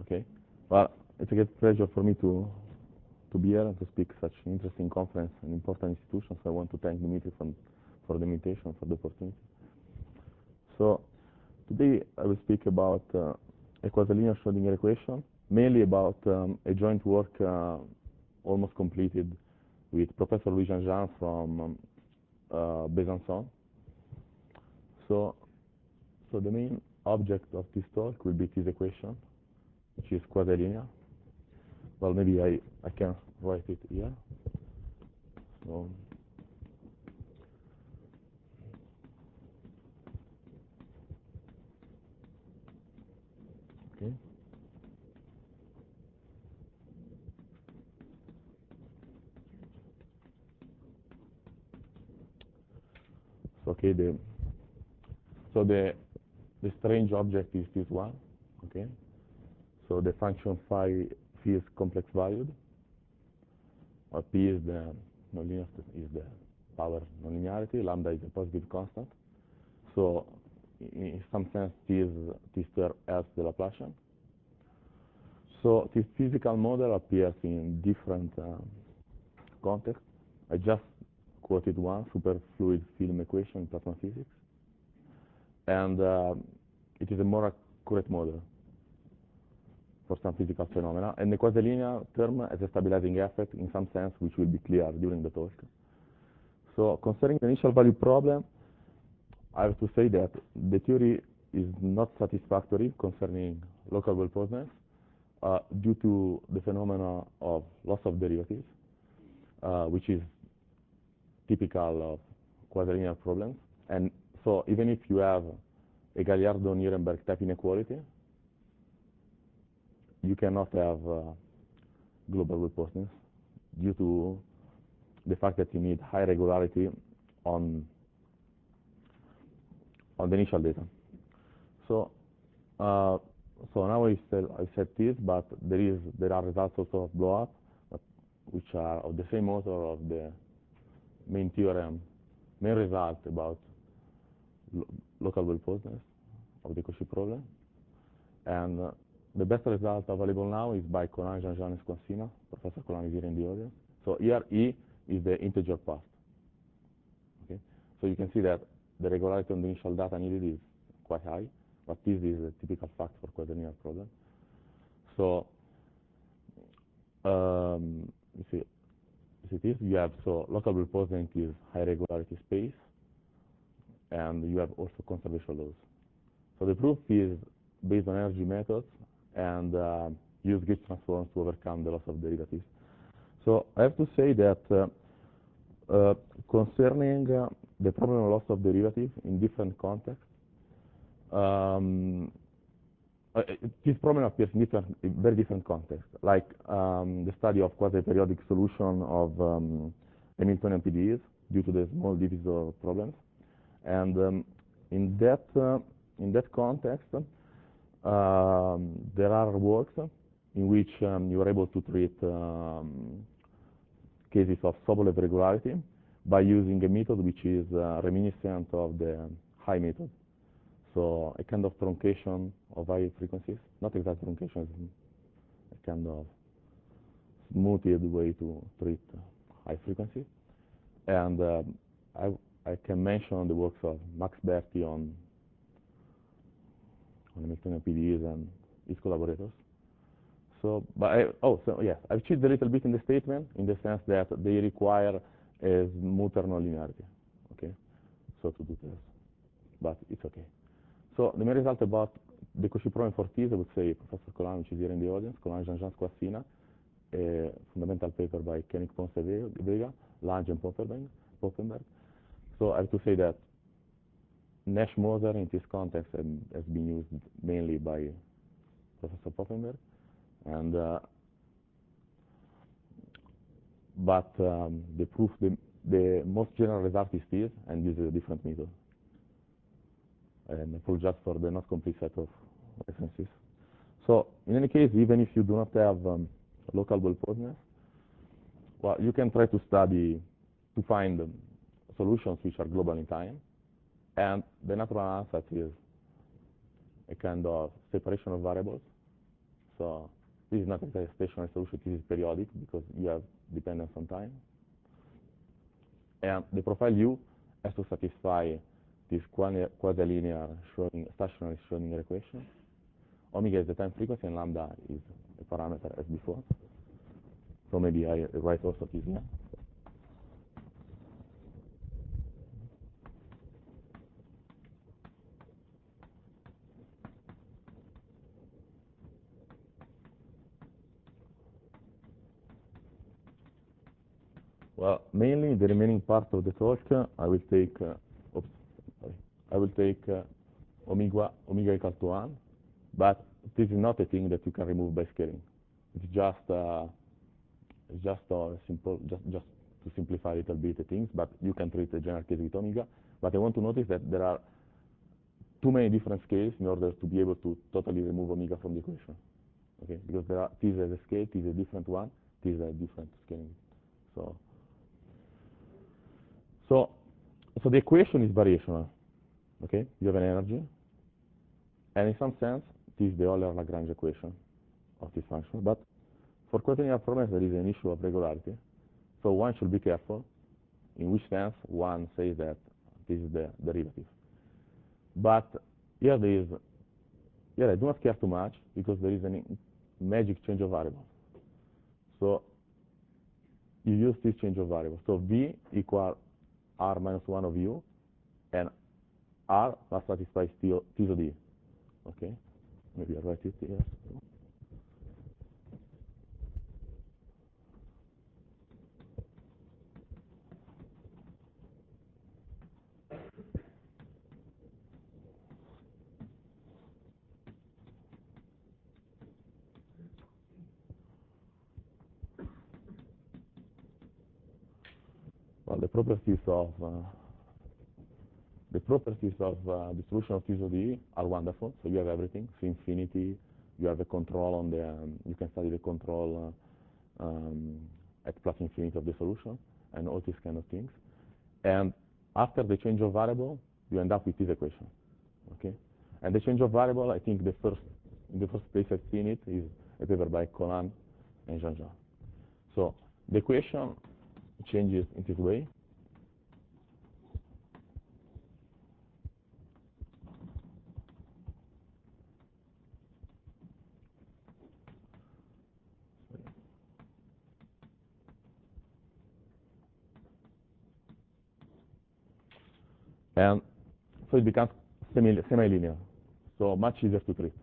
Okay. Well, it's a great pleasure for me to be here and to speak such an interesting conference and important institution. So I want to thank Dimitri for the invitation, for the opportunity. So today I will speak about a quasi-linear Schrodinger equation, mainly about a joint work almost completed with Professor Louis Jean-Jean from Besançon. So the main object of this talk will be this equation, which is quasi-linear. Well, maybe I can write it here. So, okay. So, okay, the strange object is this one, okay? So the function phi is complex valued, or p is the nonlinear, is the power nonlinearity, lambda is a positive constant. So in some sense, this term has the Laplacian. So this physical model appears in different contexts. I just quoted one, superfluid film equation in plasma physics. And it is a more accurate model for some physical phenomena. And the quasi-linear term has a stabilizing effect in some sense, which will be clear during the talk. So concerning the initial value problem, I have to say that the theory is not satisfactory concerning local well-posedness due to the phenomena of loss of derivatives, which is typical of quasi-linear problems. And so even if you have a Gallardo-Nirenberg type inequality, you cannot have global well-posedness due to the fact that you need high regularity on the initial data. So now I said this, but there are results also of blow-up, which are of the same author of the main theorem, main result about local well-posedness of the Cauchy problem. And the best result available now is by Collin, Jean-Jean, and Squancina. Professor Collin is here in the audience. So here E is the integer past. Okay? So you can see that the regularity on the initial data needed is quite high, but this is a typical fact for quasi-linear problem. So you see this, you have local well-posedness is high regularity space, and you have also conservation laws. So the proof is based on energy methods and use gauge transforms to overcome the loss of derivatives. So I have to say that concerning the problem of loss of derivative in different contexts, this problem appears in very different contexts, like the study of quasi-periodic solution of Hamiltonian PDEs due to the small divisor problems. And in that context, there are works in which you are able to treat cases of Sobolev regularity by using a method which is reminiscent of the high method. So a kind of truncation of high frequencies, not exact truncation, a kind of smoothed way to treat high frequencies. And I can mention the works of Max Berti on Hamiltonian PDEs and his collaborators. So, yes, I've cheated a little bit in the statement in the sense that they require a smoother nonlinearity. Okay, so to do this, but it's okay. So the main result about the Cauchy problem for T's, I would say Professor Collin, which is here in the audience, Collin, Jean-Jean, Squancina, a fundamental paper by Koenig, Ponce Vega, Lange, and Poppenberg. So I have to say that Nash-Moser in this context has been used mainly by Professor Poppenberg, and but the proof, the most general result is this, and this is a different method. And I prove just for the not complete set of references. So in any case, even if you do not have local well-posedness, well, you can try to find solutions which are global in time, and the natural answer is a kind of separation of variables. So this is not exactly a stationary solution. This is periodic because you have dependence on time. And the profile U has to satisfy this quasi-linear stationary Schrodinger equation. Omega is the time frequency, and lambda is a parameter as before. So maybe I write also this here. Well, mainly the remaining part of the talk, I will take, omega equal to 1, but this is not a thing that you can remove by scaling. It's just simple, just to simplify a little bit the things, but you can treat the general case with omega. But I want to notice that there are too many different scales in order to be able to totally remove omega from the equation. Okay, because there are t is a scale, t is a different one, t is a different scaling. So the equation is variational. Okay, you have an energy, and in some sense, this is the Euler-Lagrange equation of this function. But for quaternion problems, there is an issue of regularity. So one should be careful in which sense one says that this is the derivative. But here I do not care too much because there is a magic change of variables. So you use this change of variables. So V equal R minus 1 of U, and R must satisfy T to D. Okay? Maybe I write it here. Well, the properties of the solution of T to D are wonderful. So you have everything, so infinity. You have a control on the. You can study the control at plus infinity of the solution, and all these kind of things. And after the change of variable, you end up with this equation. Okay. And the change of variable, I think in the first place I've seen it is a paper by Colan and Jean-Jean. So the equation changes in this way. And so it becomes semi-linear, so much easier to treat.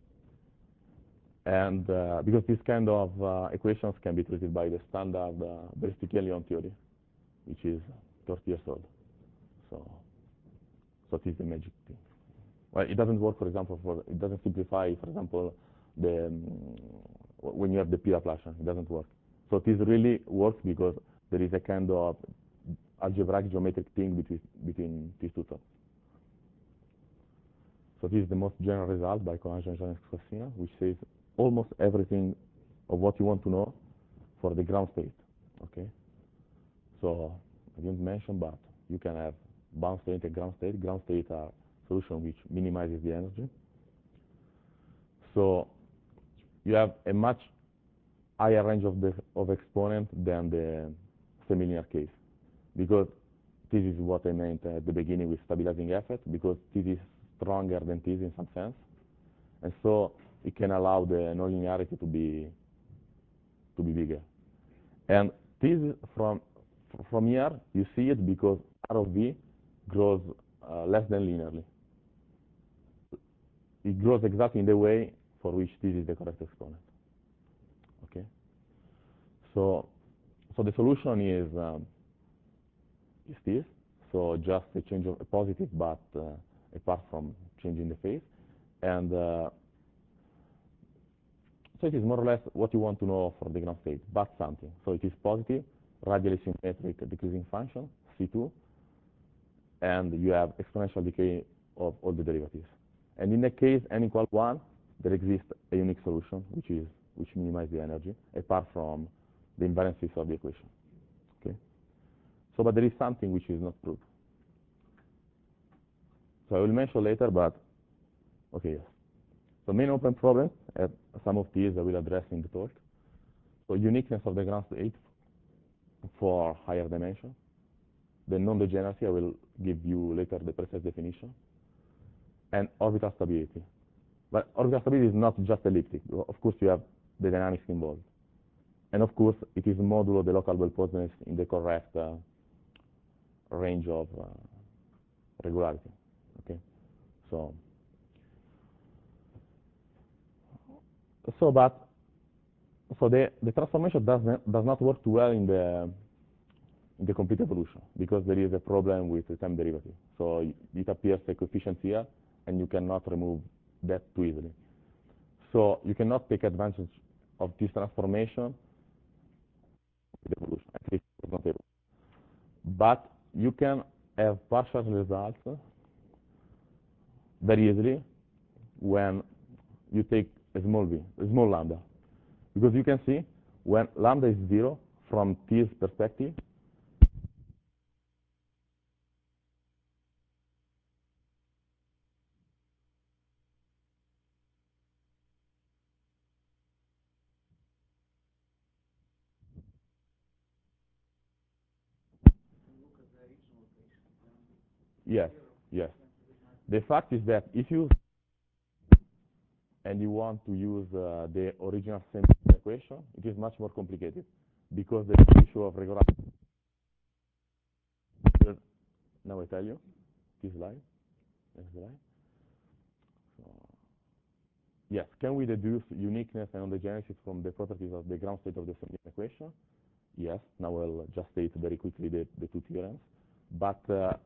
And because these kind of equations can be treated by the standard Beresty-Kellyann theory, which is 30 years old. So it is the magic thing. Well, it doesn't work, for example, it doesn't simplify, for example, when you have the P Laplacian, it doesn't work. So this really works because there is a kind of algebraic geometric thing between these two terms. So this is the most general result by Colan, Jean-Jean, and Squarcina, which says almost everything of what you want to know for the ground state. Okay. So I didn't mention, but you can have bound state and ground state. Ground state are solution which minimizes the energy. So you have a much higher range of exponent than the semi-linear case, because this is what I meant at the beginning with stabilizing effect, because this is stronger than this in some sense, and so it can allow the nonlinearity to be bigger. And this from here you see it because R of V grows less than linearly. It grows exactly in the way for which this is the correct exponent. Okay. So the solution is this. So just a change of a positive, but apart from changing the phase, and so it is more or less what you want to know for the ground state, but something. So it is positive, radially symmetric decreasing function C2, and you have exponential decay of all the derivatives. And in the case n equal 1, there exists a unique solution, which minimizes the energy, apart from the invariances of the equation. Okay. So, but there is something which is not proved. So I will mention later, but okay, yes. So main open problems, some of these I will address in the talk. So uniqueness of the ground state for higher dimension. The non-degeneracy, I will give you later the precise definition. And orbital stability. But orbital stability is not just elliptic. Of course, you have the dynamics involved. And of course, it is modulo the local well-posedness in the correct range of regularity. Okay, so the transformation does not work too well in the complete evolution because there is a problem with the time derivative. So it appears a coefficient here, and you cannot remove that too easily. So you cannot take advantage of this transformation with evolution. At least it's not able. But you can have partial results very easily when you take a small v, a small lambda. Because you can see when lambda is 0 from T's perspective, yes, yes. The fact is that if you and you want to use the original same equation, it is much more complicated because the issue of regularity. Now I tell you, this slide, next slide. So, yes, can we deduce uniqueness and non-degeneracy from the properties of the ground state of the same equation? Yes. Now I'll just state very quickly the two theorems. But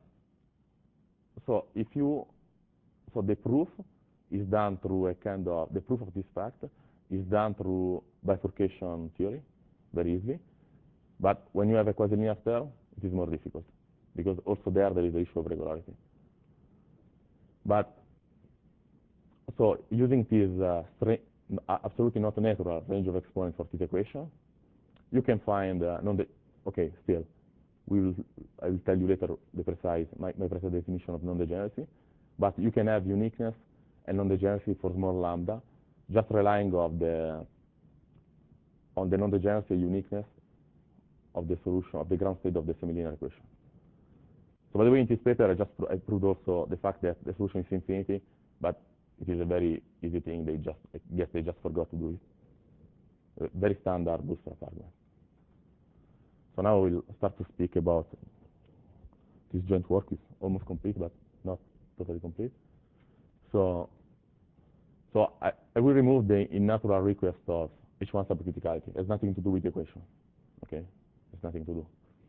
so the proof is done through a kind of, the proof of this fact is done through bifurcation theory, very easily. But when you have a quasi-linear term, it is more difficult, because also there is the issue of regularity. But, so using this absolutely not natural range of exponents for this equation, you can find, okay, still, I will tell you later my precise definition of non-degeneracy, but you can have uniqueness and non-degeneracy for small lambda, just relying on the non-degeneracy uniqueness of the solution of the ground state of the semilinear equation. So by the way, in this paper, I proved also the fact that the solution is infinity, but it is a very easy thing. They just forgot to do it. Very standard bootstrap argument. So now we'll start to speak about this joint work. It's almost complete, but not totally complete. So I will remove the unnatural request of H1 subcriticality. It has nothing to do with the equation. Okay? It's nothing to do.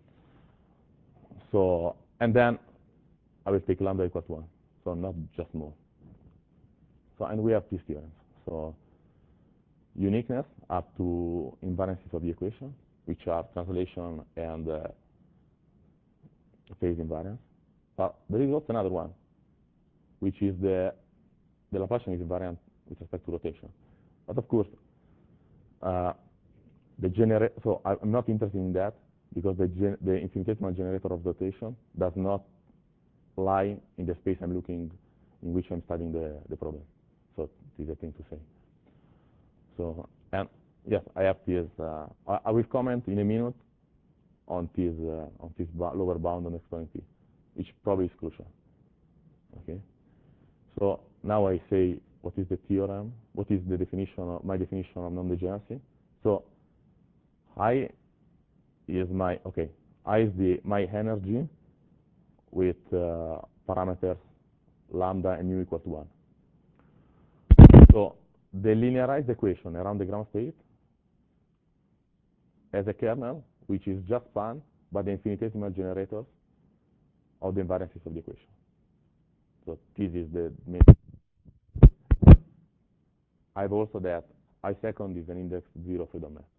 So, and then I will take lambda equals 1. So not just more. So, and we have these theorems. So uniqueness up to invariances of the equation, which are translation and phase invariance. But there is also another one, which is the Laplacian is invariant with respect to rotation. But of course, so I'm not interested in that because the infinitesimal generator of rotation does not lie in the space I'm looking, in which I'm studying the problem. So it is a thing to say. So, and yes, I have this. I will comment in a minute on this lower bound on exponent t, which probably is crucial. Okay. So now I say what is the theorem, what is the definition of my definition of non-degeneracy. So I is my my energy with parameters lambda and mu equal to 1. So the linearized equation around the ground state has a kernel which is just spanned by the infinitesimal generators of the invariances of the equation. So this is the main. I have also that I second is an index 0 freedom map.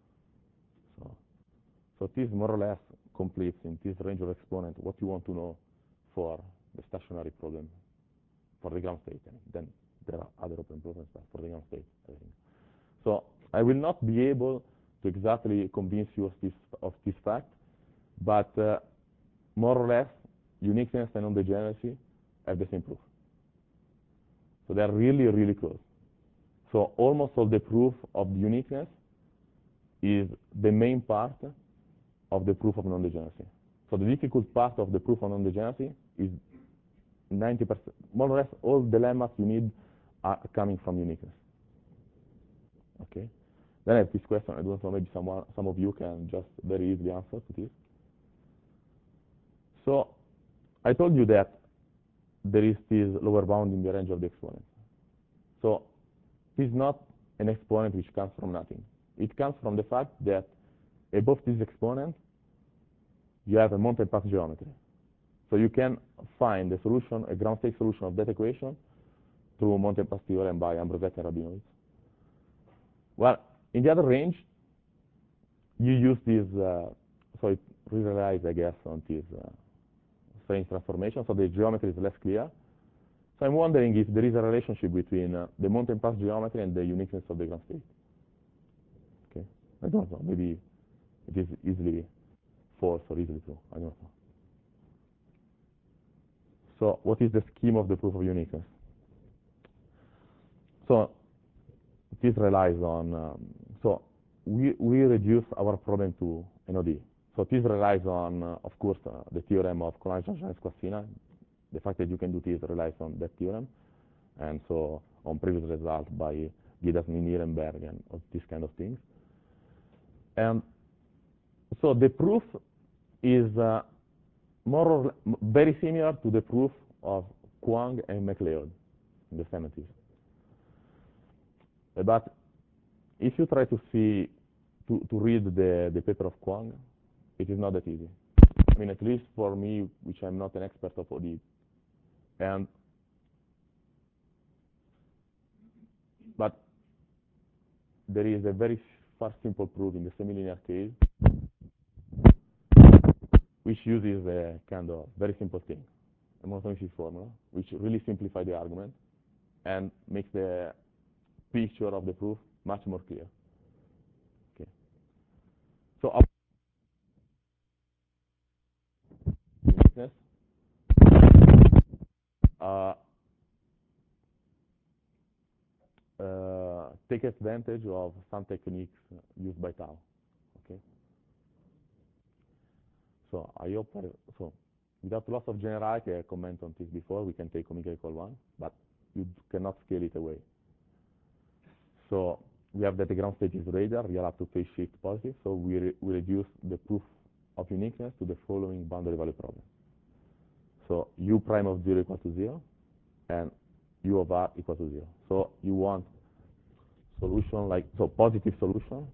So this more or less completes in this range of exponent what you want to know for the stationary problem for the ground state. And then there are other open problems for the ground state, I think. So I will not be able to exactly convince you of this fact, but more or less uniqueness and non-degeneracy have the same proof. So they are really, really close. So almost all the proof of the uniqueness is the main part of the proof of non-degeneracy. So the difficult part of the proof of non-degeneracy is 90%, more or less all the lemmas you need are coming from uniqueness. Okay. Then I have this question. I don't know, maybe some of you can just very easily answer to this. So I told you that there is this lower bound in the range of the exponent. So this is not an exponent which comes from nothing. It comes from the fact that above this exponent, you have a Monte path geometry. So you can find a solution, a ground state solution of that equation through Monte path theorem by Ambrosetti and Rabinowitz. Well, in the other range, you use this, so it relies, I guess, on this strange transformation. So the geometry is less clear. So I'm wondering if there is a relationship between the Monte path geometry and the uniqueness of the ground state. Okay, I don't know. Maybe it is easily false or easily true. I don't know. So what is the scheme of the proof of uniqueness? So this relies on, so we reduce our problem to an ODE. So this relies on, of course, the theorem of Colin-Jean-Jean-Squassina. The fact that you can do this relies on that theorem, and so on previous results by Gidas-Nierenberg and these kind of things. And so the proof is more or less very similar to the proof of Kwong and MacLeod in the 70s. But if you try to see, to read the paper of Kwong, it is not that easy. I mean, at least for me, which I'm not an expert of ODE. But there is a very far simple proof in the semilinear case, which uses a kind of very simple thing, a monotonicity formula, which really simplifies the argument and makes the picture of the proof much more clear. Okay. So uniqueness take advantage of some techniques used by Tao. Okay. So I hope so. Without loss of generality, I comment on this before. We can take omega equal 1, but you cannot scale it away. So we have that the ground state is radar, real up to phase shift positive. So we reduce the proof of uniqueness to the following boundary value problem. So u prime of 0 equal to 0, and u of r equal to 0. So you want solution like, so positive solution,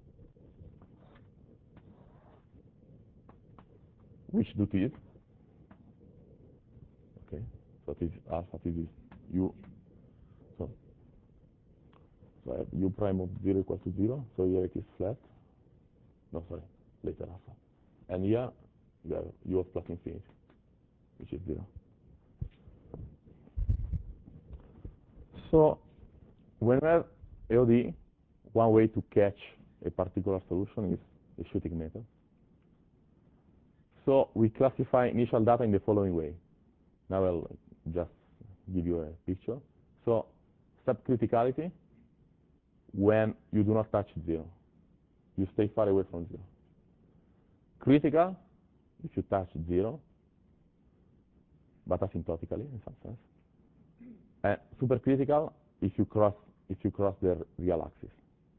which do this. Okay, so this alpha, this is u. So I have u prime of 0 equal to 0. So here it is flat. No, sorry, later alpha. And here you have u of plus infinity, which is 0. So when we have AOD, one way to catch a particular solution is the shooting method. So we classify initial data in the following way. Now I'll just give you a picture. So subcriticality, when you do not touch 0. You stay far away from 0. Critical, if you touch 0, but asymptotically in some sense. And supercritical, if you cross the real axis.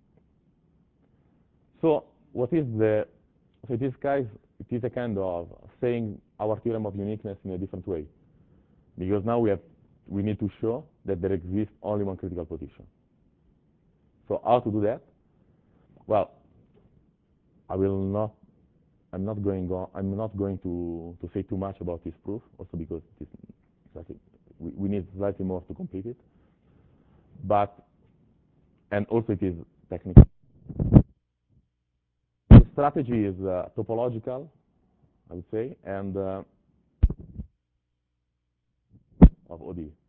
So what is the, so it is a kind of saying our theorem of uniqueness in a different way. Because now we need to show that there exists only one critical position. So how to do that? Well, I'm not going to say too much about this proof, also because we need slightly more to complete it. But, and also it is technical. The strategy is topological, I would say, and of ODE.